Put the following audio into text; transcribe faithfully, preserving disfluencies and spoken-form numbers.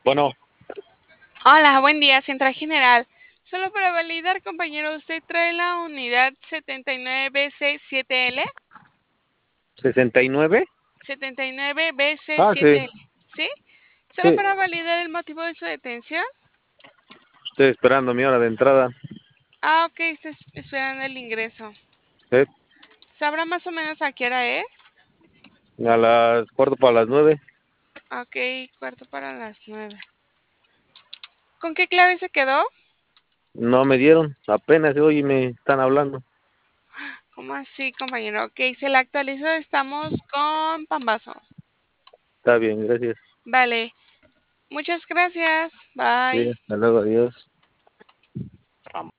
Bueno, Hola, buen día, Central General. Solo para validar, compañero, ¿usted trae la unidad setenta y nueve B C siete L? sesenta y nueve. setenta y nueve B C Ah, sí, siete L, ¿sí? Solo sí. para validar el motivo de su detención. Estoy esperando mi hora de entrada. Ah, ok, está es- esperando el ingreso. Sí. ¿Sabrá más o menos a qué hora es? A las cuarto para las nueve. Ok, cuarto para las nueve. ¿Con qué clave se quedó? No me dieron. Apenas hoy me están hablando. ¿Cómo así, compañero? Ok, se la actualizó, estamos con Pambazo. Está bien, gracias. Vale, muchas gracias. Sí, Bye. hasta luego, adiós.